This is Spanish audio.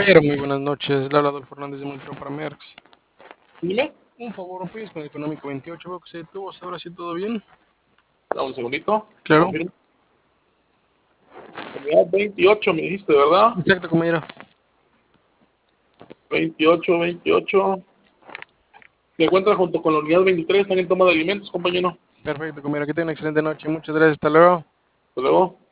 Caballero, muy buenas noches. Le habla Adolfo Fernández de Montreal para Merx. Dime, Un favor, please, con el económico 28. Veo que se detuvo. ¿Hasta ahora sí todo bien? dame un segundito, te Claro. confirmo. Unidad 28 me dijiste, ¿verdad? Exacto, compañero. 28. Se encuentra junto con la unidad 23, están en toma de alimentos, compañero. Perfecto, compañero. Que tenga una excelente noche. Muchas gracias. Hasta luego. Hasta luego.